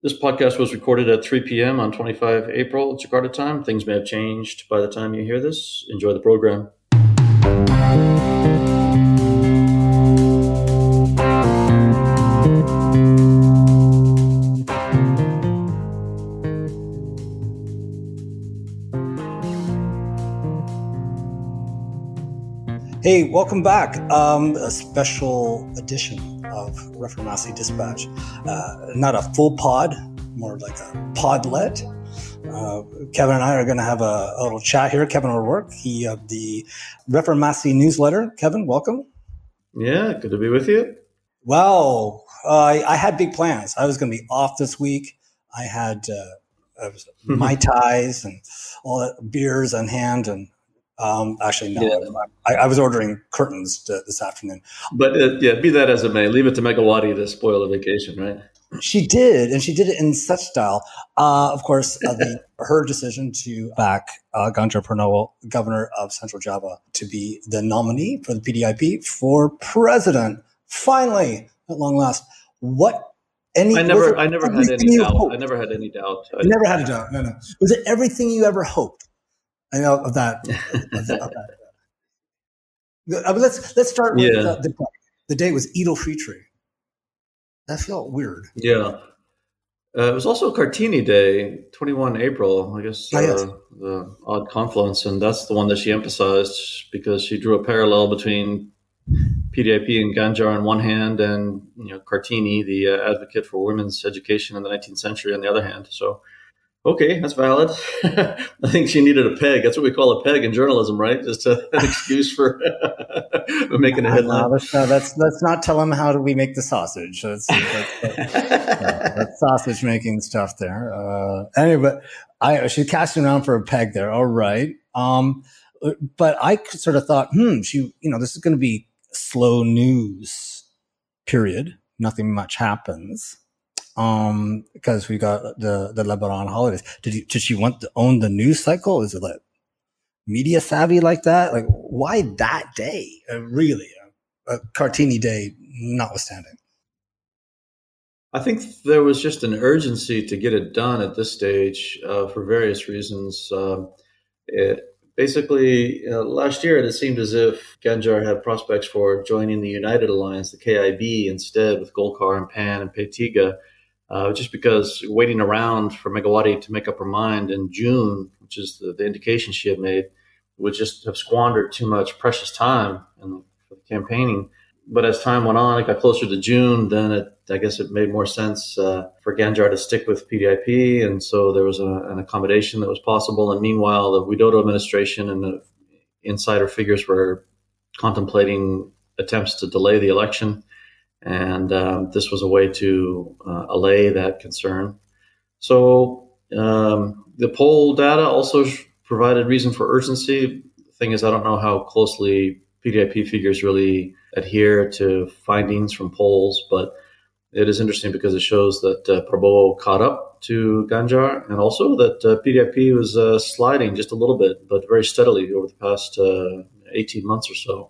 This podcast was recorded at 3 p.m. on 25 April Jakarta time. Things may have changed by the time you hear this. Enjoy the program. Hey, welcome back. A special edition of Reformasi Dispatch. Not a full pod, more like a podlet. Kevin and I are going to have a little chat here. Kevin O'Rourke, he of the Reformasi newsletter. Kevin, welcome. Yeah, good to be with you. Well, I had big plans. I was going to be off this week. I had Mai Tais and all that beers on hand, and actually, no. Yeah. I was ordering curtains this afternoon. But be that as it may, leave it to Megawati to spoil the vacation, right? She did, and she did it in such style. Of course, her decision to back Ganjar Pranowo, governor of Central Java, to be the nominee for the PDIP for president. Finally, at long last. I never had any doubt. I never had any doubt. You never had a doubt. No. Was it everything you ever hoped? I know of that. Let's start with the day was Eid al-Fitr. That felt weird. Yeah. It was also Kartini Day, 21 April, I guess, the odd confluence. And that's the one that she emphasized because she drew a parallel between PDIP and Ganjar on one hand and Kartini, the advocate for women's education in the 19th century, on the other hand. So, okay, that's valid. I think she needed a peg. That's what we call a peg in journalism, right? Just an excuse for making a headline. Let's not tell them how do we make the sausage. That's sausage making stuff there. Anyway, she's casting around for a peg there. All right. But I sort of thought, this is going to be slow news period. Nothing much happens. Because we got the Lebanon holidays. Did she want to own the news cycle? Is it like media savvy like that? Like, why that day? Really, Kartini Day notwithstanding. I think there was just an urgency to get it done at this stage for various reasons. Last year it seemed as if Ganjar had prospects for joining the United Alliance, the KIB, instead with Golkar and PAN and P3. Just because waiting around for Megawati to make up her mind in June, which is the indication she had made, would just have squandered too much precious time for the campaigning. But as time went on, it got closer to June, then I guess it made more sense for Ganjar to stick with PDIP. And so there was an accommodation that was possible. And meanwhile, the Widodo administration and the insider figures were contemplating attempts to delay the election. And this was a way to allay that concern. So the poll data also provided reason for urgency. The thing is, I don't know how closely PDIP figures really adhere to findings from polls, but it is interesting because it shows that Prabowo caught up to Ganjar, and also that PDIP was sliding just a little bit, but very steadily over the past 18 months or so.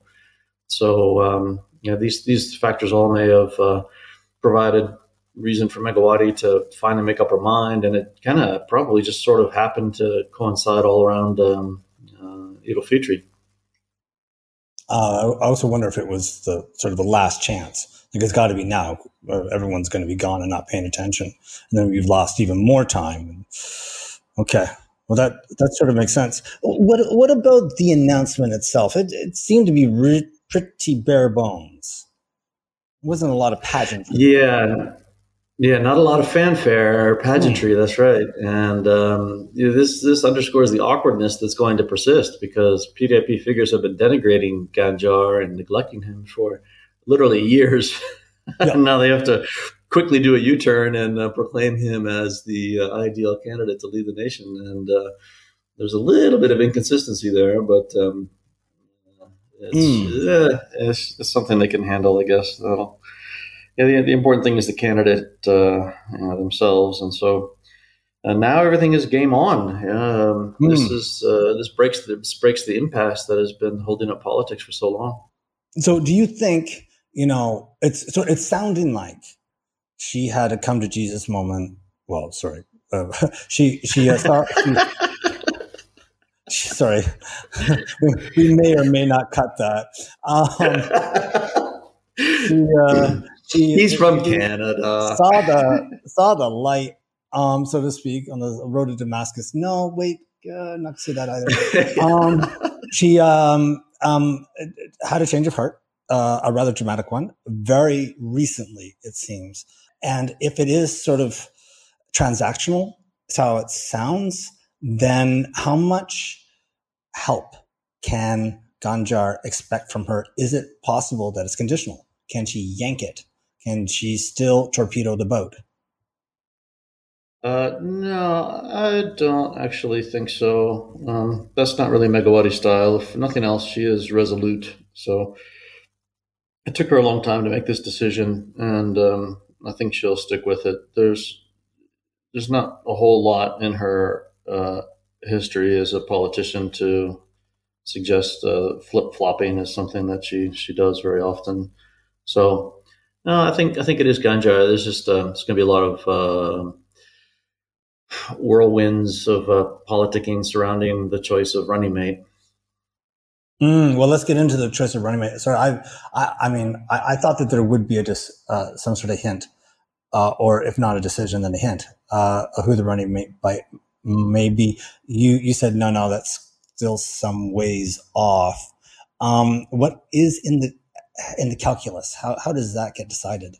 So, these factors all may have provided reason for Megawati to finally make up her mind, and it kind of probably just sort of happened to coincide all around Eid al-Fitr. I also wonder if it was the sort of the last chance. Like, it's got to be now. Everyone's going to be gone and not paying attention, and then we've lost even more time. Okay, well that sort of makes sense. What about the announcement itself? It seemed to be pretty bare bones. It wasn't a lot of pageantry. Yeah, not a lot of fanfare or pageantry. That's right. And this underscores the awkwardness that's going to persist because PDIP figures have been denigrating Ganjar and neglecting him for literally years. Yeah. And now they have to quickly do a U-turn and proclaim him as the ideal candidate to lead the nation. And there's a little bit of inconsistency there, but it's something they can handle, I guess. The important thing is the candidate themselves, and so now everything is game on. This breaks the impasse that has been holding up politics for so long. So, do you think it's sounding like she had a come to Jesus moment well, sorry, sorry, we may or may not cut that. He's from Canada. Saw the light, so to speak, on the road to Damascus. No, wait, not to say that either. She had a change of heart, a rather dramatic one, very recently, it seems. And if it is sort of transactional, that's how it sounds, then how much help can Ganjar expect from her? Is it possible that it's conditional? Can she yank it? Can she still torpedo the boat? No, I don't actually think so. That's not really Megawati style. If nothing else, she is resolute. So it took her a long time to make this decision, and I think she'll stick with it. There's not a whole lot in her history as a politician to suggest flip flopping is something that she does very often. So no, I think it is Ganjar. There's just it's going to be a lot of whirlwinds of politicking surrounding the choice of running mate. Well, let's get into the choice of running mate. Sorry, I thought that there would be some sort of hint, or if not a decision, then a hint of who the running mate may be. You said no, that's still some ways off. What is in the calculus? How does that get decided?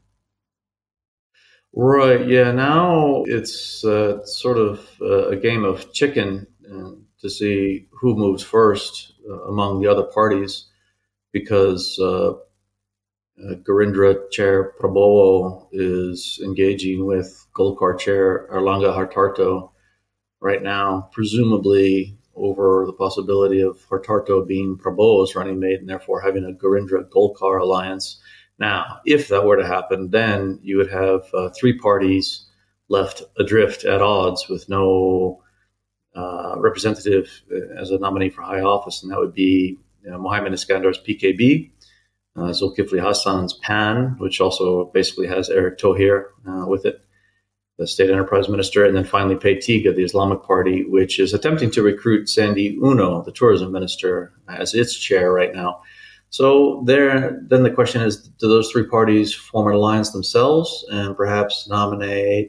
Right. Yeah. Now it's sort of a game of chicken to see who moves first among the other parties, because Garindra chair Prabowo is engaging with Golkar chair Erlangga Hartarto right now, presumably over the possibility of Hartarto being Prabowo's running mate and therefore having a Garindra-Golkar alliance. Now, if that were to happen, then you would have three parties left adrift at odds with no representative as a nominee for high office, and that would be Mohammed Iskandar's PKB, Zulkifli Hassan's PAN, which also basically has Eric Thohir with it, the state enterprise minister, and then finally P3G, the Islamic Party, which is attempting to recruit Sandy Uno, the tourism minister, as its chair right now. So then the question is, do those three parties form an alliance themselves and perhaps nominate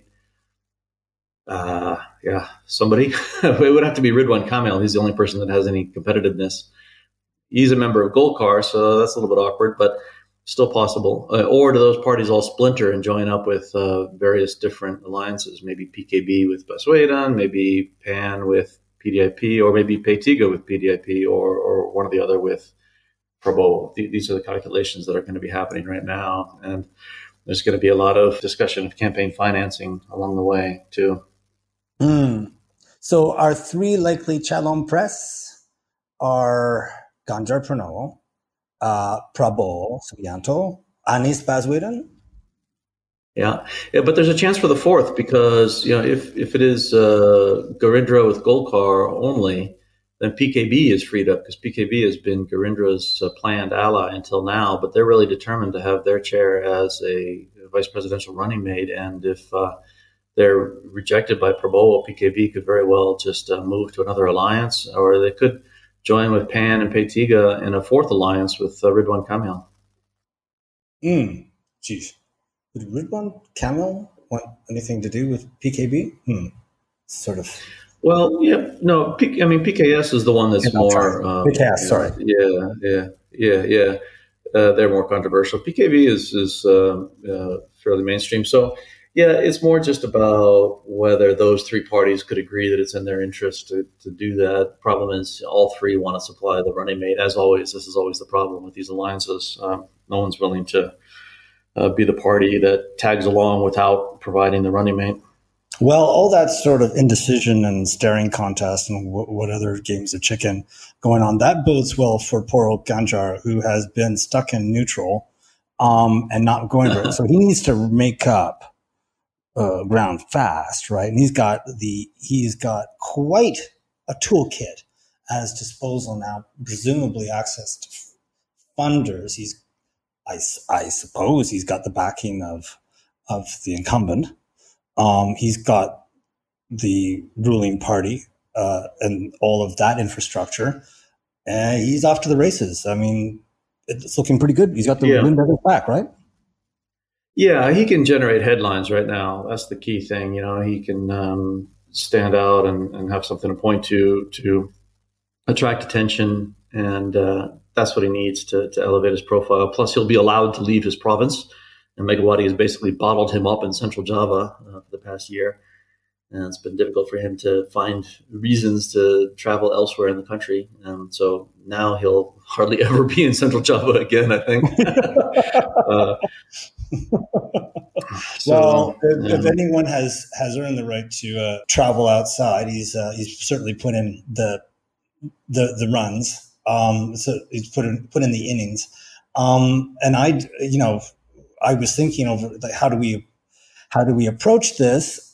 somebody? It would have to be Ridwan Kamil. He's the only person that has any competitiveness. He's a member of Golkar, so that's a little bit awkward, but still possible. Or do those parties all splinter and join up with various different alliances? Maybe PKB with Baswedan, maybe PAN with PDIP, or maybe P3G with PDIP, or one or the other with Prabowo. These are the calculations that are going to be happening right now. And there's going to be a lot of discussion of campaign financing along the way, too. So our three likely Chalon Press are Ganjar Pranowo, Prabowo Subianto, Anies Baswedan. Yeah, but there's a chance for the fourth, because if it is Garindra with Golkar only, then PKB is freed up, because PKB has been Garindra's planned ally until now, but they're really determined to have their chair as a vice presidential running mate. And if they're rejected by Prabowo, PKB could very well just move to another alliance, or they could join with PAN and P3G in a fourth alliance with Ridwan Kamil. Geez. Would Ridwan Kamil want anything to do with PKB? Sort of. Well, yeah, no. PKS is the one that's more. PKS, sorry. Yeah. They're more controversial. PKB is fairly mainstream. So, yeah, it's more just about whether those three parties could agree that it's in their interest to do that. The problem is all three want to supply the running mate. As always, this is always the problem with these alliances. No one's willing to be the party that tags along without providing the running mate. Well, all that sort of indecision and staring contest and what other games of chicken going on, that bodes well for poor old Ganjar, who has been stuck in neutral and not going for it. So he needs to make up ground fast, right? And he's got quite a toolkit at his disposal now, presumably access to funders. I suppose he's got the backing of the incumbent. He's got the ruling party and all of that infrastructure, and he's off to the races. I mean, it's looking pretty good. He's got the wind at his back, right? Yeah, he can generate headlines right now. That's the key thing. He can stand out and have something to point to attract attention, and that's what he needs to elevate his profile. Plus, he'll be allowed to leave his province, and Megawati has basically bottled him up in Central Java for the past year. And it's been difficult for him to find reasons to travel elsewhere in the country. And so now he'll hardly ever be in Central Java again, I think. If anyone has earned the right to travel outside, he's certainly put in the runs. So he's put in the innings. And I was thinking over how do we approach this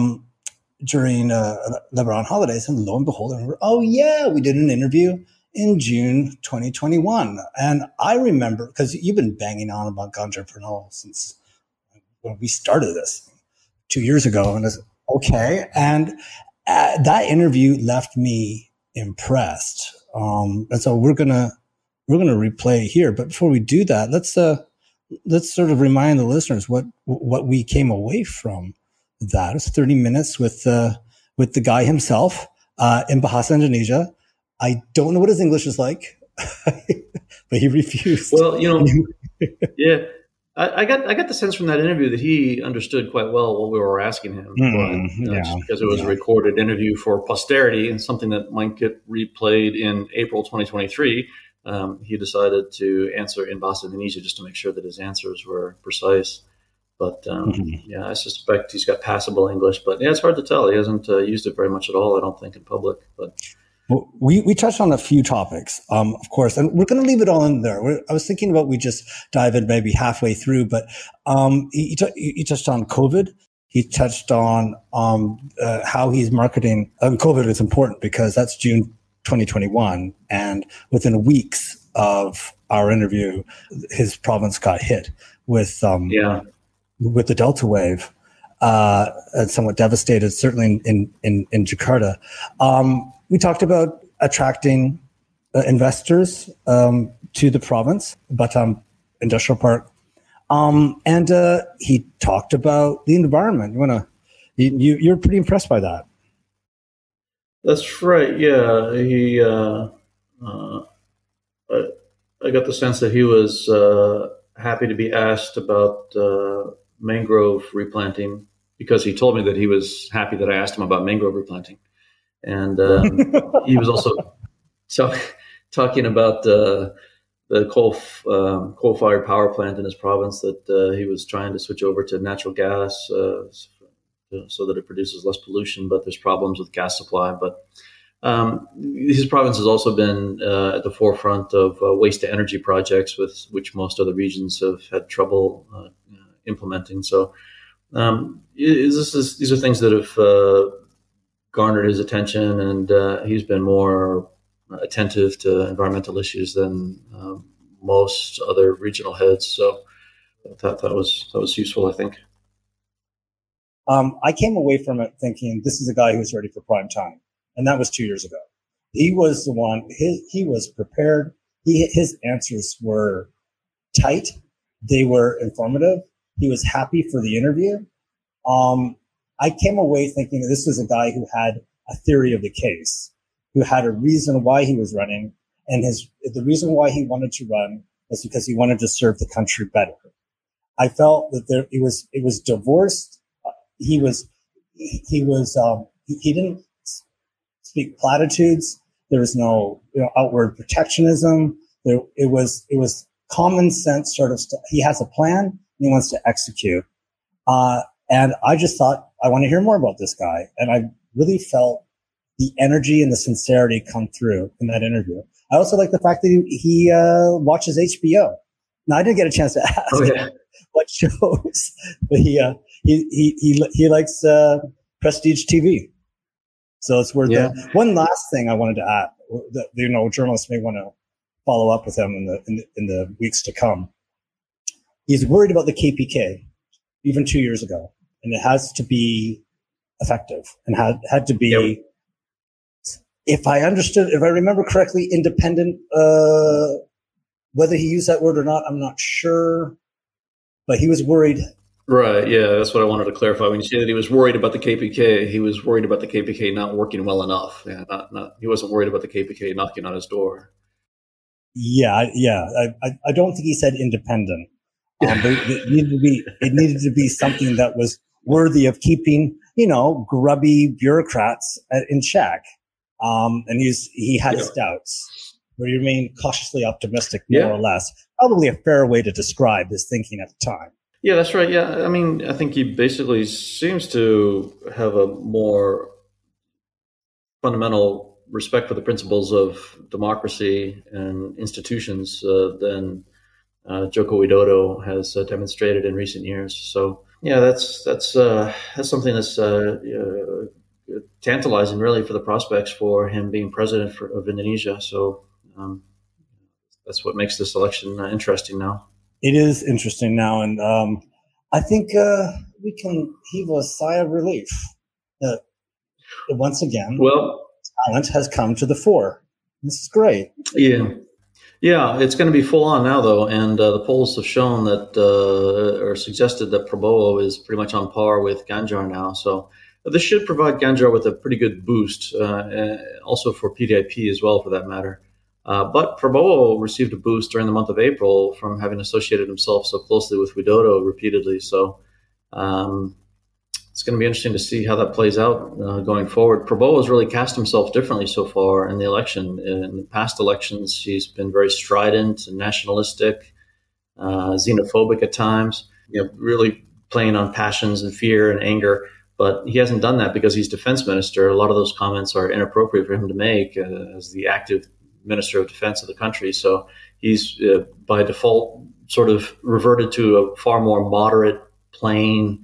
during Lebanon holidays, and lo and behold, I remember, we did an interview in June 2021. And I remember, because you've been banging on about Ganjar Pernod since when we started this 2 years ago. And it's okay. And that interview left me impressed. And so we're going to replay here. But before we do that, let's sort of remind the listeners what we came away from that. It's 30 minutes with the guy himself in Bahasa Indonesia. I don't know what his English is like, but he refused. Well, yeah, I got the sense from that interview that he understood quite well what we were asking him, because it was a recorded interview for posterity and something that might get replayed in April 2023. He decided to answer in Bahasa Indonesia just to make sure that his answers were precise. But I suspect he's got passable English. But it's hard to tell. He hasn't used it very much at all, I don't think, in public. But we touched on a few topics, of course, and we're going to leave it all in there. I was thinking about we just dive in maybe halfway through, but he touched on COVID. He touched on how he's marketing. COVID is important because that's June 2021, and within weeks of our interview, his province got hit with the Delta wave, and somewhat devastated, certainly in Jakarta. We talked about attracting investors to the province, Batam Industrial Park, and he talked about the environment. You're pretty impressed by that. That's right. Yeah, he. I got the sense that he was happy to be asked about mangrove replanting, because he told me that he was happy that I asked him about mangrove replanting. And he was also talking about the coal-fired power plant in his province that he was trying to switch over to natural gas so that it produces less pollution, but there's problems with gas supply. But his province has also been at the forefront of waste-to-energy projects, which most other regions have had trouble implementing. So these are things that have garnered his attention, and he's been more attentive to environmental issues than most other regional heads. So that was useful, I think. I came away from it thinking this is a guy who's ready for prime time, and that was 2 years ago. He was the one. He was prepared. His answers were tight. They were informative. He was happy for the interview. I came away thinking that this was a guy who had a theory of the case, who had a reason why he was running, and the reason why he wanted to run was because he wanted to serve the country better. I felt that it was divorced. He didn't speak platitudes. There was no outward protectionism. It was common sense sort of stuff. He has a plan and he wants to execute. And I just thought, I want to hear more about this guy. And I really felt the energy and the sincerity come through in that interview. I also like the fact that he watches HBO. Now, I didn't get a chance to ask what shows, but he likes prestige TV. So it's worth it. One last thing I wanted to add that journalists may want to follow up with him in the weeks to come. He's worried about the KPK, even 2 years ago. and it has to be effective and had to be, Yep. if I remember correctly, independent. Whether he used that word or not, I'm not sure, but he was worried. Right. Yeah, that's what I wanted to clarify. When you say that he was worried about the KPK, he was worried about the KPK not working well enough. Yeah, not he wasn't worried about the KPK knocking on his door. Yeah. I don't think he said independent. But it needed to be something that was worthy of keeping, grubby bureaucrats in check. And he had his doubts, but he remained cautiously optimistic, more or less. Probably a fair way to describe his thinking at the time. Yeah, that's right. Yeah, I mean, I think he basically seems to have a more fundamental respect for the principles of democracy and institutions than Joko Widodo has demonstrated in recent years. So, yeah, that's something that's tantalizing, really, for the prospects for him being president of Indonesia. So that's what makes this election interesting now. It is interesting now, and I think we can heave a sigh of relief that once again, talent has come to the fore. This is great. Yeah, it's going to be full on now, though, and the polls have shown that or suggested that Prabowo is pretty much on par with Ganjar now. So this should provide Ganjar with a pretty good boost, also for PDIP as well, for that matter. But Prabowo received a boost during the month of April from having associated himself so closely with Widodo repeatedly. So it's going to be interesting to see how that plays out going forward. Prabowo has really cast himself differently so far in the election. In the past elections, he's been very strident and nationalistic, xenophobic at times, really playing on passions and fear and anger. But he hasn't done that because he's defense minister. A lot of those comments are inappropriate for him to make as the active Minister of Defense of the country. So he's by default sort of reverted to a far more moderate, plain,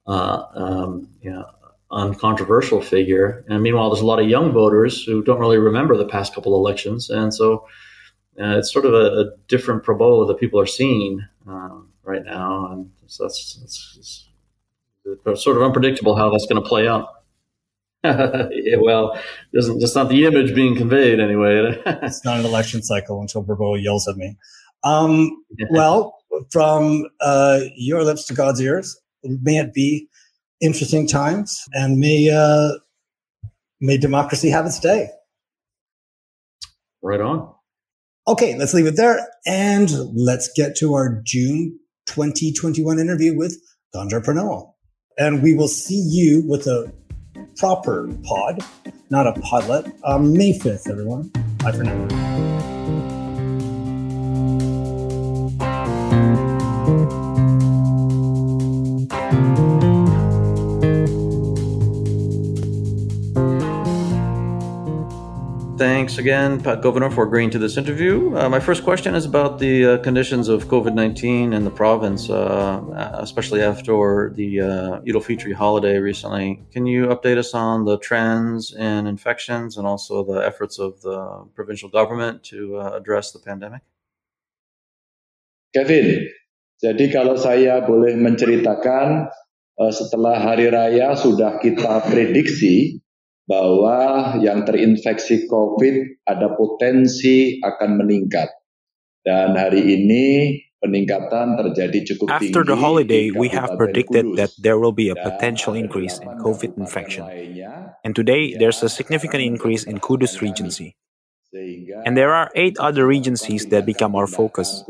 uncontroversial figure. And meanwhile, there's a lot of young voters who don't really remember the past couple elections. And so it's sort of a different Prabowo that people are seeing right now. And so it's sort of unpredictable how that's going to play out. Yeah, well, it's not the image being conveyed anyway. It's not an election cycle until Prabowo yells at me. Well, from your lips to God's ears, may it be interesting times, and may democracy have its day. Right on. Okay, let's leave it there, and let's get to our June 2021 interview with Ganjar Pranowo. And we will see you with a proper pod, not a podlet, May 5th, everyone. Bye for now. Thanks again, Pat Governor, for agreeing to this interview. My first question is about the conditions of COVID-19 in the province, especially after the Idul Fitri holiday recently. Can you update us on the trends in infections and also the efforts of the provincial government to address the pandemic? Kevin, jadi kalau saya boleh menceritakan, setelah Hari Raya sudah kita prediksi bahwa yang terinfeksi COVID ada potensi akan meningkat. Dan hari ini peningkatan terjadi cukup tinggi. After the holiday, we have predicted that there will be a potential increase in COVID infection. And today, there's a significant increase in Kudus Regency. And there are 8 other regencies that become our focus.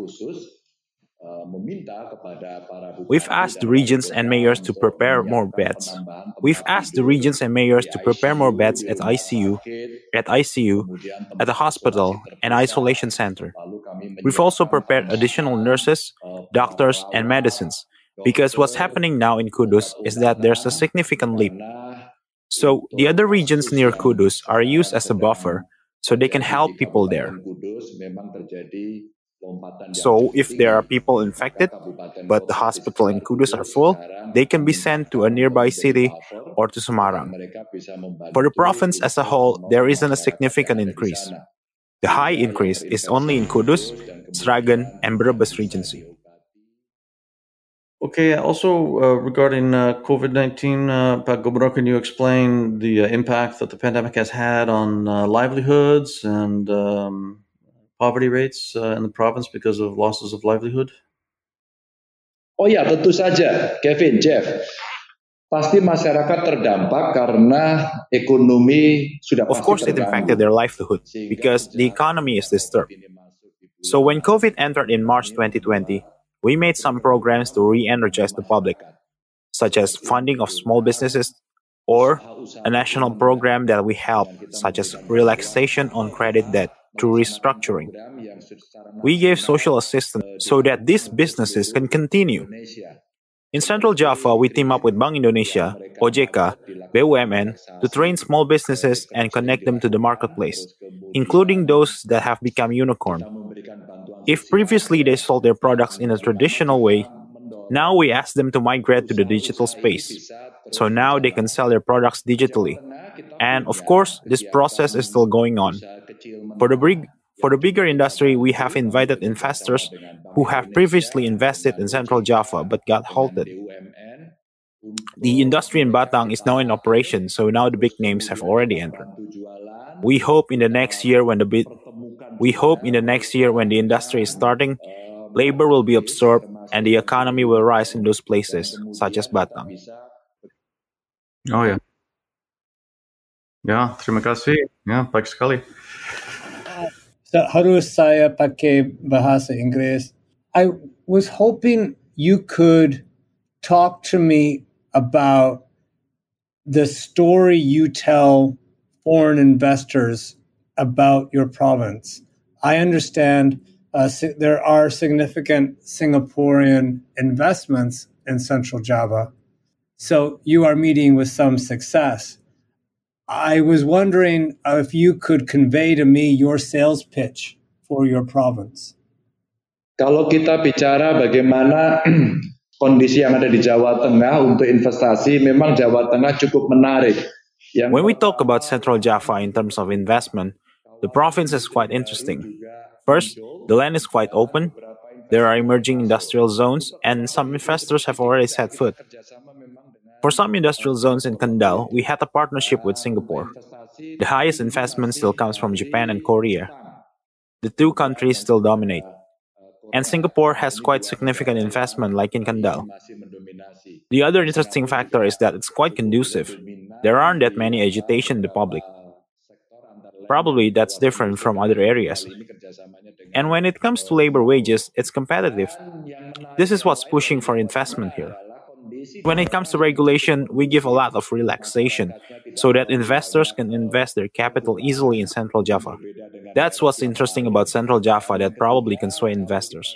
We've asked the regions and mayors to prepare more beds. We've asked the regions and mayors to prepare more beds at ICU, at the hospital, and isolation center. We've also prepared additional nurses, doctors, and medicines, because what's happening now in Kudus is that there's a significant leap. So the other regions near Kudus are used as a buffer, so they can help people there. So if there are people infected, but the hospital in Kudus are full, they can be sent to a nearby city or to Semarang. For the province as a whole, there isn't a significant increase. The high increase is only in Kudus, Sragen, and Brebes Regency. Okay, also regarding COVID-19, Pak Gubernur, can you explain the impact that the pandemic has had on livelihoods and poverty rates in the province because of losses of livelihood? Oh ya, tentu saja, Kevin, Jeff. Pasti masyarakat terdampak karena ekonomi sudah Of pasti course, it impacted terganggu. their livelihood because the economy is disturbed. So when COVID entered in March 2020, we made some programs to re-energize the public, such as funding of small businesses or a national program that we helped, such as relaxation on credit debt through restructuring. We gave social assistance so that these businesses can continue. In Central Java, we team up with Bank Indonesia, OJK, BUMN to train small businesses and connect them to the marketplace, including those that have become unicorn. If previously they sold their products in a traditional way, now we ask them to migrate to the digital space. So now they can sell their products digitally. And of course, this process is still going on. For the bigger industry, we have invited investors who have previously invested in Central Java but got halted. The industry in Batang is now in operation, so now the big names have already entered. We hope in the next year when the industry is starting, labor will be absorbed and the economy will rise in those places, such as Batang. Oh ya, ya terima kasih, ya baik sekali. Harus saya pakai bahasa Inggris. I was hoping you could talk to me about the story you tell foreign investors about your province. I understand there are significant Singaporean investments in Central Java, so you are meeting with some success. I was wondering if you could convey to me your sales pitch for your province. Kalau kita bicara bagaimana kondisi yang ada di Jawa Tengah untuk investasi, memang Jawa Tengah cukup menarik. When we talk about Central Java in terms of investment, the province is quite interesting. First, the land is quite open. There are emerging industrial zones, and some investors have already set foot. For some industrial zones in Kendal, we had a partnership with Singapore. The highest investment still comes from Japan and Korea. The two countries still dominate. And Singapore has quite significant investment like in Kendal. The other interesting factor is that it's quite conducive. There aren't that many agitation in the public. Probably that's different from other areas. And when it comes to labor wages, it's competitive. This is what's pushing for investment here. When it comes to regulation, we give a lot of relaxation so that investors can invest their capital easily in Central Java. That's what's interesting about Central Java that probably can sway investors.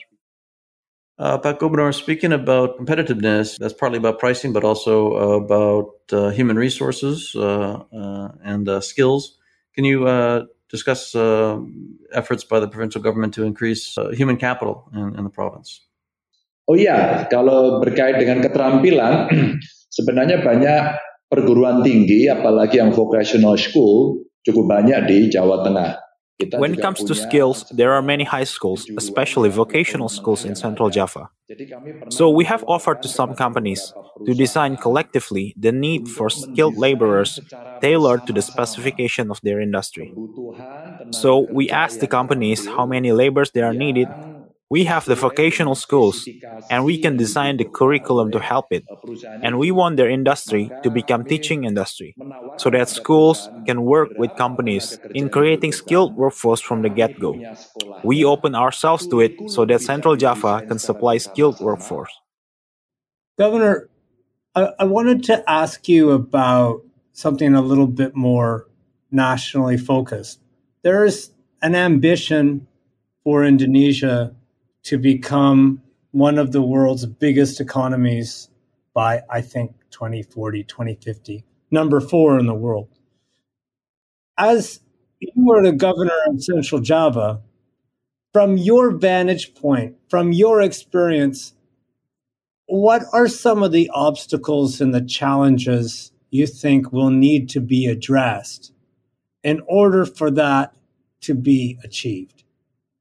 Pak Gubernur, speaking about competitiveness, that's partly about pricing, but also about human resources and skills. Can you discuss efforts by the provincial government to increase human capital in the province? Oh ya, kalau berkait dengan keterampilan, sebenarnya banyak perguruan tinggi, apalagi yang vocational school, cukup banyak di Jawa Tengah. When it comes to skills, there are many high schools, especially vocational schools in Central Java. So we have offered to some companies to design collectively the need for skilled laborers tailored to the specification of their industry. So we ask the companies how many laborers there are needed. We have the vocational schools, and we can design the curriculum to help it. And we want their industry to become teaching industry, so that schools can work with companies in creating skilled workforce from the get-go. We open ourselves to it so that Central Java can supply skilled workforce. Governor, I wanted to ask you about something a little bit more nationally focused. There is an ambition for Indonesia to become one of the world's biggest economies by, I think, 2040, 2050, number 4 in the world. As you are the governor of Central Java, from your vantage point, from your experience, what are some of the obstacles and the challenges you think will need to be addressed in order for that to be achieved?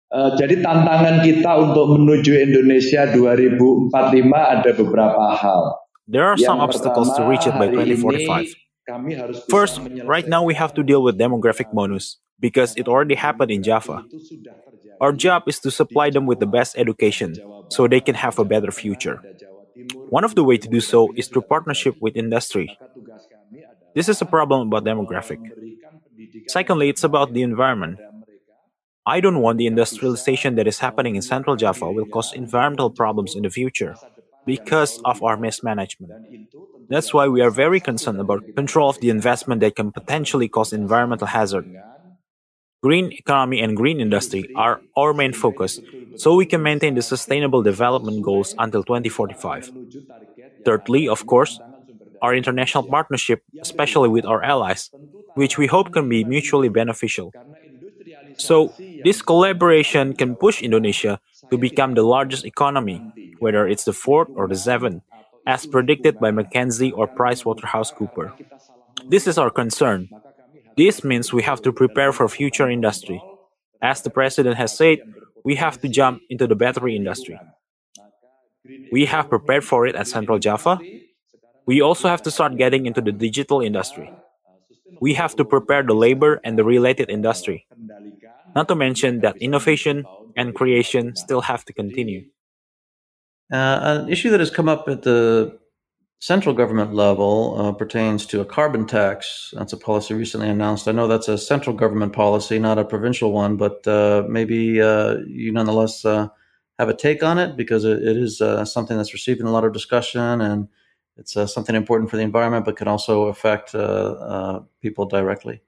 Jadi tantangan kita untuk menuju Indonesia 2045 ada beberapa hal. There are some obstacles to reach it by 2045. First, right now we have to deal with demographic bonus because it already happened in Java. Our job is to supply them with the best education so they can have a better future. One of the ways to do so is through partnership with industry. This is a problem about demographic. Secondly, it's about the environment. I don't want the industrialization that is happening in Central Java will cause environmental problems in the future because of our mismanagement. That's why we are very concerned about control of the investment that can potentially cause environmental hazard. Green economy and green industry are our main focus, so we can maintain the sustainable development goals until 2045. Thirdly, of course, our international partnership, especially with our allies, which we hope can be mutually beneficial. So, this collaboration can push Indonesia to become the largest economy, whether it's the fourth or the seventh, as predicted by McKinsey or PricewaterhouseCoopers. This is our concern. This means we have to prepare for future industry. As the president has said, we have to jump into the battery industry. We have prepared for it at Central Java. We also have to start getting into the digital industry. We have to prepare the labor and the related industry. Not to mention that innovation and creation still have to continue. An issue that has come up at the central government level pertains to a carbon tax. That's a policy recently announced. I know that's a central government policy, not a provincial one, but maybe you nonetheless have a take on it because it is something that's receiving a lot of discussion and it's something important for the environment, but can also affect people directly.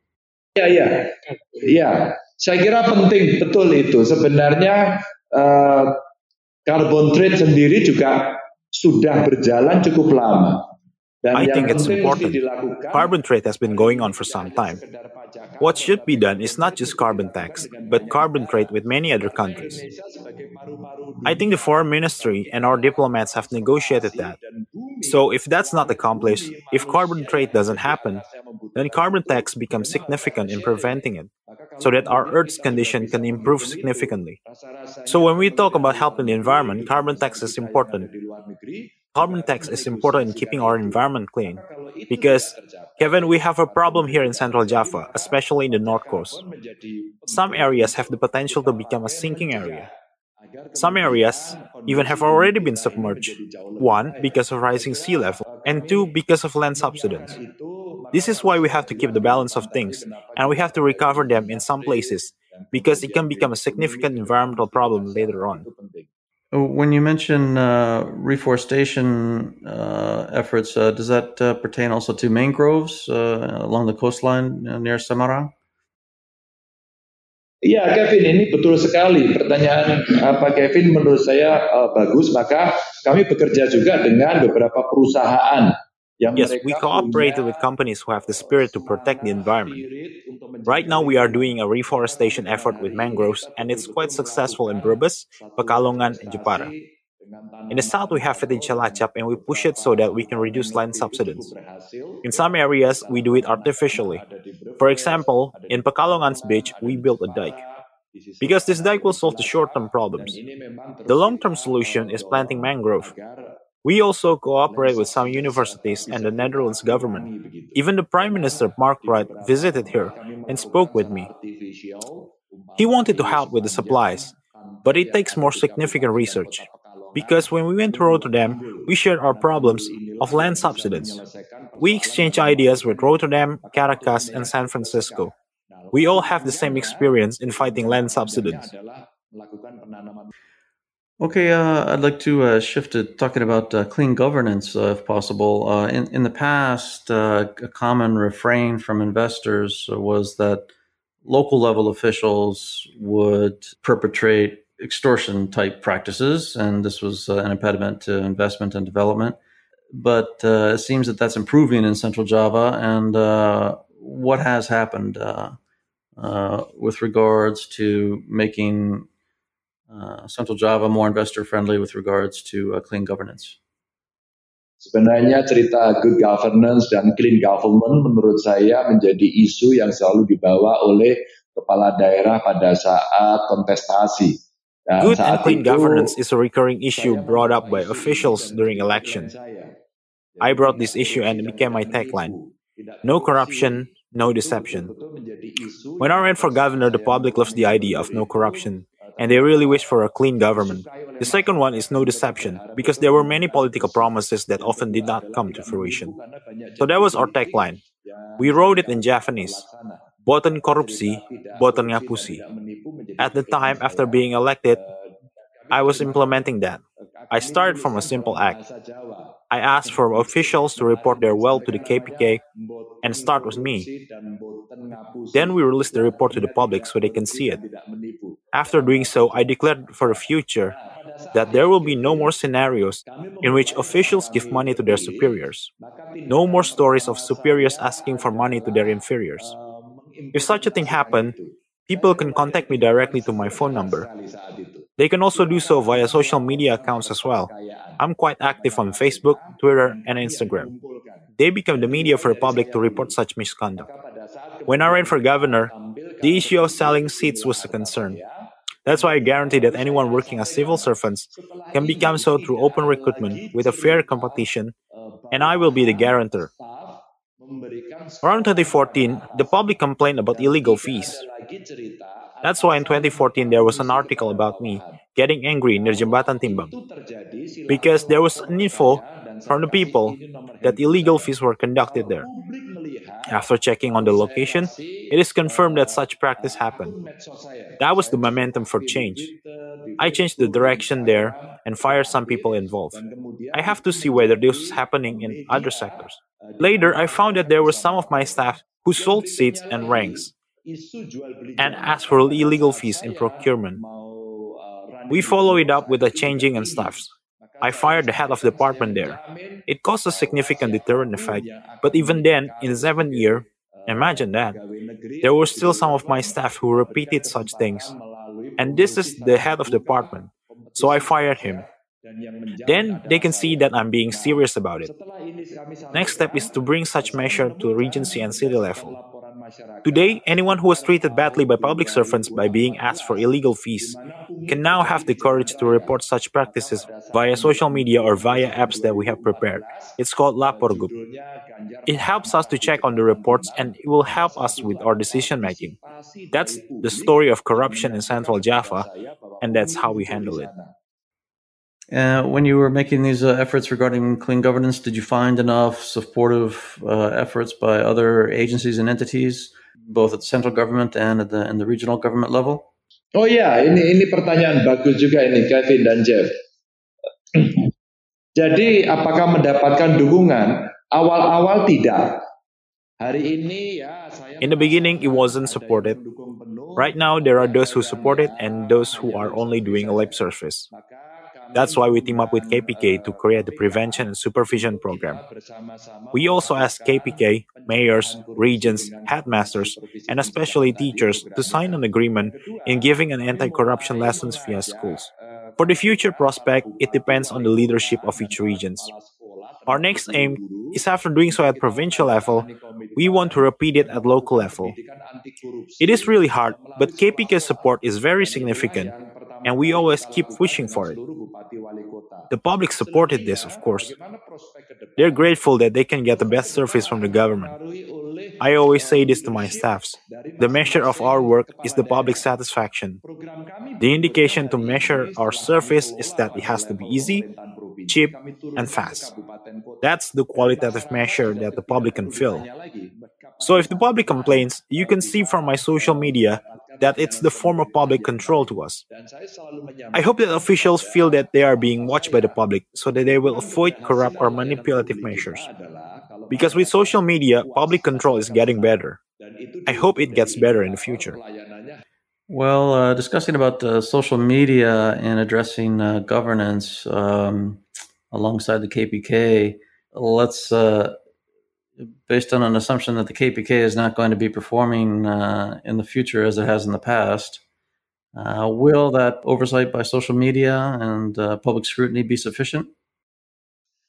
Ya. Saya kira penting betul itu. Sebenarnya carbon trade sendiri juga sudah berjalan cukup lama. I think it's important. Carbon trade has been going on for some time. What should be done is not just carbon tax, but carbon trade with many other countries. I think the foreign ministry and our diplomats have negotiated that. So if that's not accomplished, if carbon trade doesn't happen, then carbon tax becomes significant in preventing it, so that our Earth's condition can improve significantly. So when we talk about helping the environment, carbon tax is important. Carbon tax is important in keeping our environment clean. Because, Kevin, we have a problem here in Central Java, especially in the North Coast. Some areas have the potential to become a sinking area. Some areas even have already been submerged. One, because of rising sea level, and two, because of land subsidence. This is why we have to keep the balance of things, and we have to recover them in some places, because it can become a significant environmental problem later on. When you mention reforestation efforts, does that pertain also to mangroves along the coastline near Semarang? Iya, Kevin, ini betul sekali. Pertanyaan Kevin menurut saya bagus. Maka kami bekerja juga dengan beberapa perusahaan. Yes, we cooperated with companies who have the spirit to protect the environment. Right now, we are doing a reforestation effort with mangroves, and it's quite successful in Brebes, Pekalongan, and Jepara. In the south, we have it in Cilacap, and we push it so that we can reduce land subsidence. In some areas, we do it artificially. For example, in Pekalongan's beach, we built a dike. Because this dike will solve the short-term problems. The long-term solution is planting mangrove. We also cooperate with some universities and the Netherlands government. Even the Prime Minister, Mark Rutte, visited here and spoke with me. He wanted to help with the supplies, but it takes more significant research. Because when we went to Rotterdam, we shared our problems of land subsidence. We exchanged ideas with Rotterdam, Caracas, and San Francisco. We all have the same experience in fighting land subsidence. Okay, I'd like to shift to talking about clean governance, if possible. In the past, a common refrain from investors was that local level officials would perpetrate extortion-type practices, and this was an impediment to investment and development. But it seems that that's improving in Central Java, and what has happened with regards to making Central Java more investor-friendly with regards to clean governance? Sebenarnya cerita good governance dan clean government menurut saya menjadi isu yang selalu dibawa oleh kepala daerah pada saat kontestasi. Dan Good and saat clean itu governance is a recurring issue saya brought up menerima by isu officials itu dan during menjadi election. tagline saya. I Jadi brought tidak this issue korupsi and it dan became my tidak tagline. menipu. Tidak No korupsi corruption, no itu deception. betul-betul menjadi isu When I yang ran for pada saat governor, the saya public loves the mengulangi idea of gubernur no itu corruption, and they really wish for a clean government. disukai oleh The second one is masyarakat no dan mereka deception, berharap because betul there were many pemerintahan political bersih. promises that Yang often did kedua not adalah come to tidak menipu fruition. karena banyak So that janji was our politik tagline. yang We wrote it sayangnya in tidak Japanese. terlaksana. Boten Maka korupsi, cerita tidak boten korupsi dan ngapusi. tidak menipu menjadi At the tagline time, after saya. being elected, Kami I was terima implementing kasih. that. I Kami started from a menuliskan simple dalam act. bahasa Jawa. I asked for officials to report their wealth to the Mereka KPK namanya and boten start with me. korupsi dan boten ngapusi. Then we released the Itu report to the artinya public tidak so they can korupsi see dan it. tidak menipu. After Dalam doing bahasa so, I Jawa. declared for the future Pada saat that there will be itu no more scenarios kami in which memulai officials setelah give kami money to their terpilih, superiors. maka No more tindakan stories of pertama superiors saya asking for money to their adalah inferiors. If such a thing mengimplementasikan happened, itu. people Saya can keluarga contact me yang directly to my sangat phone number. sekali saat itu. They can also do so Silakan via Anda social media melaporkan accounts as well. kekayaan I'm quite active on kepada Facebook, KPK Twitter, dan and kami yang Instagram. kumpulkan. They become the Dan media dimulai for the dari public saya to report dulu. such misconduct. Maka pada saat When I ran kemudian for mereka governor, tampilkan the issue of petunjuk selling seats inilah was a harta concern. saya. That's why I Kemudian guarantee that lalu anyone saya working as civil sampaikan, servants setelah can become ini so through tidak open ada recruitment lagi with a fair cerita competition, and I will be the bawahan guarantor. staf memberikan Around skor pada 2014, the public atasan. complained about Dan illegal tidak fees. ada lagi cerita That's why in atasan 2014 meminta there was an komisi article kepada about me bawahan. getting angry near Kalau Jembatan Timbang itu terjadi, because silakan there was lapor an ke info saya dan saya from the kasih people ini nomor that handphone illegal saya. fees were conducted Kalau there. publik melihat, After checking on the lalu saya location, kasih it is confirmed that such practice happened. akun medsos saya. That was Saya the cukup momentum for aktif di change. Twitter, di I changed the Facebook, di direction there Instagram, and cukup fired some aktif. people involved. Dan kemudian I have itu to see whether this was menjadi happening in other media sectors. di Later, I mana found that masyarakat there were bisa some of my melapor. staff who Yang sold seats berikutnya and lagi, ranks isu jual beli and jabatan asked for pada illegal saat fees in saya procurement. mau We running follow it gubernur up with saat a itu juga changing in tinggi. staffs. Maka I saya fired the head of the sampaikan, saya department there. menjamin It caused a bahwa significant deterrent siapapun effect, yang but akan even then, menikah in the seventh sebagai year, imagine that, pegawai negeri there were atau still some of gubernur my staff who diberikan repeated such things. kesempatan melalui And this promosi is the secara head of the terbuka, department. So I kompetisi fired wajar, him. dan yang menjamin Then they adalah can see saya. that I'm being Nah, serious about it. setelah ini kami Next step is sampaikan, to bring such saya measure to menemukan Regency and city berdasarkan level. laporan masyarakat Today, anyone who was pada treated badly by tahun public servants by being asked for 2014 illegal di fees mana pungli can now terjadi have di the jalan courage to raya. report such Maka practices pada saat via social media or pemilihan via presiden apps that we have prepared. 2014, It's called Laporgub. judulnya Ganjar It helps us to Mahkamah check on the Jembatan reports Timbang. and it will Pada help saat us itu with our ada decision making. partisipasi That's dari the publik story of yang corruption in menyampaikan Central kepada Java, saya bahwa and that's pungli how we muncul di handle it. sana. When you were making these efforts regarding clean governance, did you find enough supportive efforts by other agencies and entities, both at the central government and at the regional government level? Oh ya, ini pertanyaan bagus juga ini Kevin dan Jeff. Jadi apakah mendapatkan dukungan? Awal-awal tidak. Hari ini ya saya In the beginning, it wasn't supported. mendukung penuh. Right now, there are those who support it and those who are only doing a lip service. Maka kami That's why we team up with mengundang, KPK to create the KPK prevention and supervision untuk program. kita bersama-sama We also ask melakukan KPK, mayors, pencegahan korupsi regions, dengan headmasters, supervisi and pencegahan especially tadi teachers to programnya. sign an agreement Kedua, in giving an kami anti-corruption mulai lessons via mengajak schools. For the future prospect, it depends on the leadership of each regions. Our next aim is after doing so at provincial level, we want to repeat it at local level. It is really hard, but KPK's support is very significant, and we always keep pushing for it. The public supported this, of course. They're grateful that they can get the best service from the government. I always say this to my staffs. The measure of our work is the public satisfaction. The indication to measure our service is that it has to be easy, cheap, and fast. That's the qualitative measure that the public can feel. So if the public complains, you can see from my social media that it's the form of public control to us. I hope that officials feel that they are being watched by the public so that they will avoid corrupt or manipulative measures. Because with social media, public control is getting better. I hope it gets better in the future. Well, discussing about social media and addressing governance alongside the KPK, let's, based on an assumption that the KPK is not going to be performing in the future as it has in the past, will that oversight by social media and public scrutiny be sufficient?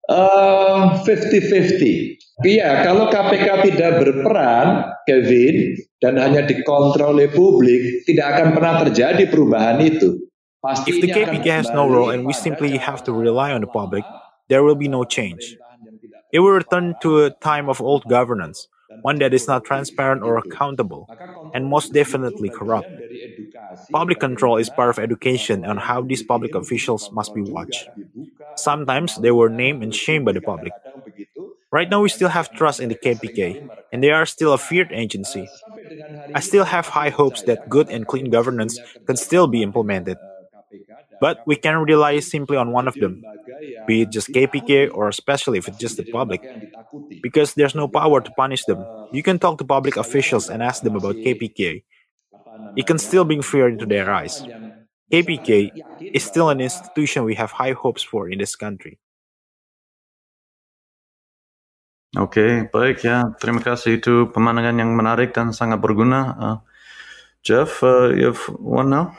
50-50. Iya, kalau KPK tidak berperan, Kevin, dan hanya dikontrol oleh publik, tidak akan pernah terjadi perubahan itu. If the KPK has no role and we simply have to rely on the public, there will be no change. It will return to a time of old governance, one that is not transparent or accountable, and most definitely corrupt. Public control is part of education on how these public officials must be watched. Sometimes they were named and shamed by the public. Right now, we still have trust in the KPK, and they are still a feared agency. I still have high hopes that good and clean governance can still be implemented. But we can rely simply on one of them, be it just KPK or especially if it's just the public, because there's no power to punish them. You can talk to public officials and ask them about KPK. It can still bring fear into their eyes. KPK is still an institution we have high hopes for in this country. Oke, baik ya. Terima kasih, itu pemandangan yang menarik dan sangat berguna. Jeff, you have one now?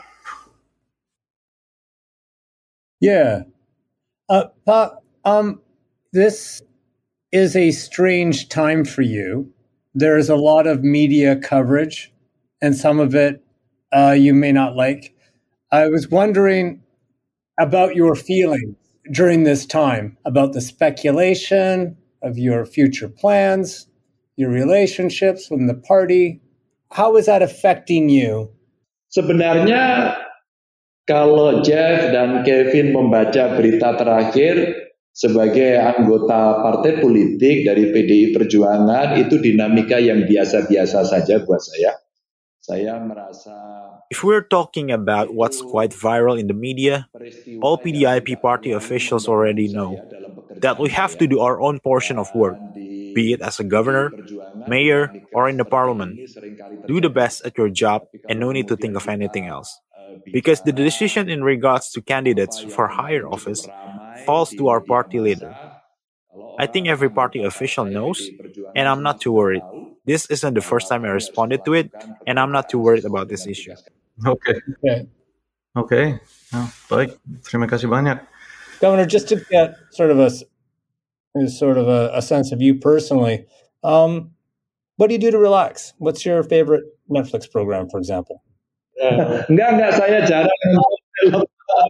Yeah. Pa, this is a strange time for you. There is a lot of media coverage, and some of it you may not like. I was wondering about your feelings during this time, about the speculation of your future plans, your relationships with the party. How is that affecting you? Sebenarnya kalau Jeff dan Kevin membaca berita terakhir sebagai anggota partai politik dari PDI Perjuangan, itu dinamika yang biasa-biasa saja buat saya. Saya merasa If we're talking about what's quite viral in the media, all PDIP party officials already know that we have to do our own portion of work, be it as a governor, mayor, or in the parliament. Do the best at your job and no need to think of anything else. Because the decision in regards to candidates for higher office falls to our party leader. I think every party official knows, and I'm not too worried. This isn't the first time I responded to it, and I'm not too worried about this issue. Oke. Nah, baik. Terima kasih banyak. Governor, just to get sort of a sense of you personally, what do you do to relax? What's your favorite Netflix program, for example? Enggak, saya jarang nonton film.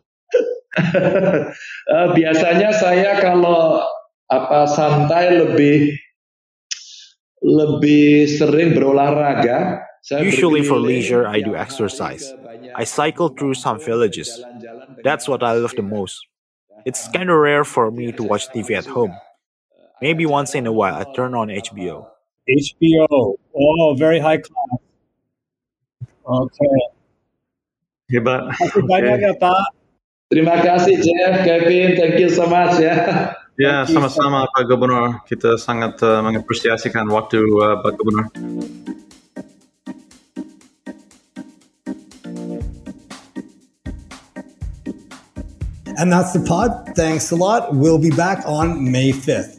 Biasanya saya kalau santai lebih sering berolahraga. Usually for leisure, I do exercise. I cycle through some villages. That's what I love the most. It's kind of rare for me to watch TV at home. Maybe once in a while, I turn on HBO. HBO. Oh, very high class. Okay. Hebat. Terima kasih banyak ya, Pak. Terima kasih, Jeff, Kevin. Thank you so much ya. Ya, sama-sama Pak Gubernur. Kita sangat mengapresiasikan waktu Pak Gubernur. And that's the pod. Thanks a lot. We'll be back on May 5th.